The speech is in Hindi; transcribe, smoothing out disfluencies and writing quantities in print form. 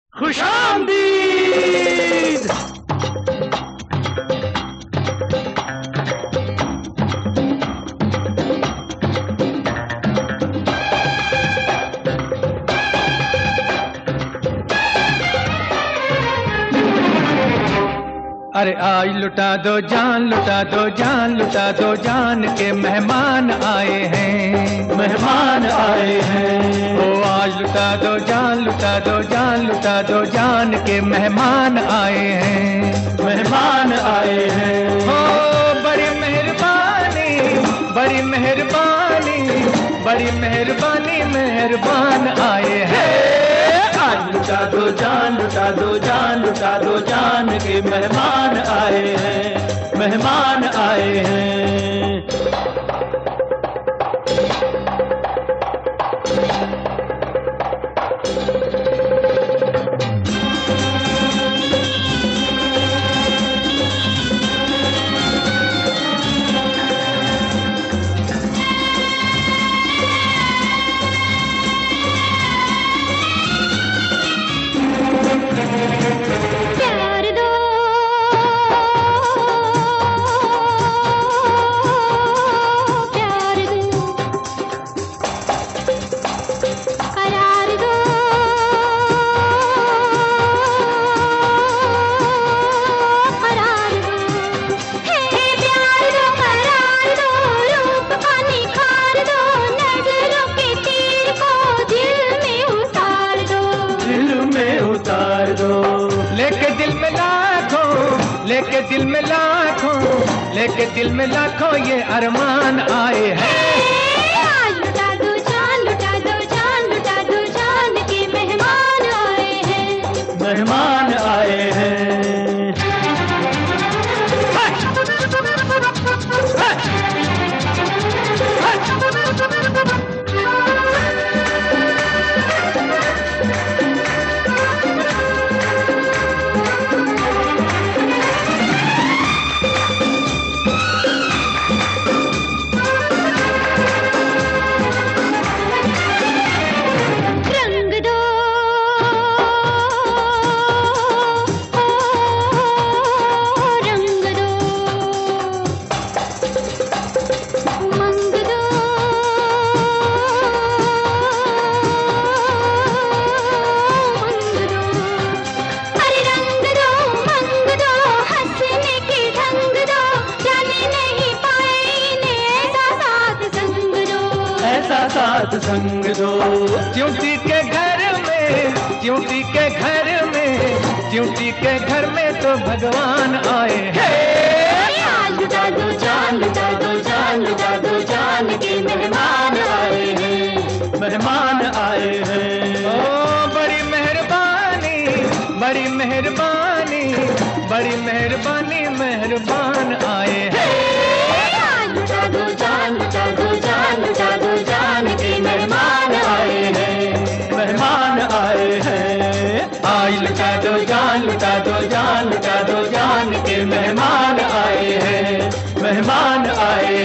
खुशामदीद। अरे आज लुटा दो जान, लुटा दो जान, लुटा दो जान के मेहमान आए हैं, मेहमान आए हैं। ओ आज लुटा दो जान, लुटा दो जान, लुटा दो जान के मेहमान आए हैं, मेहमान आए हैं। ओ बड़ी मेहरबानी, बड़ी मेहरबानी, बड़ी मेहरबानी, मेहरबान आए हैं। आज लुटा दो जान, लुटा दो जान, लुटा दो जान के मेहमान आए हैं, मेहमान आए हैं। लेके दिल में लाखों, लेके दिल में लाखों, लेके दिल में लाखों ये अरमान आए हैं। लुटा दो जान, लुटा दो जान, लुटा दो जान के मेहमान आए हैं, मेहमान आए हैं। साथ संग दो। च्यूटी के घर में, च्यूटी के घर में, च्यूटी के घर में तो भगवान आए हैं। लुटा दो जान, लुटा दो जान, लुटा दो जान के मेहमान आए हैं, मेहमान आए हैं। ओ बड़ी मेहरबानी, बड़ी मेहरबानी, बड़ी मेहरबानी, मेहरबान आए हैं। लुटा दो जान, लुटा दो जान, लुटा दो जान के मेहमान आए हैं, मेहमान आए हैं। आज लुटा दो जान, लुटा दो जान, लुटा दो जान के मेहमान आए हैं, मेहमान आए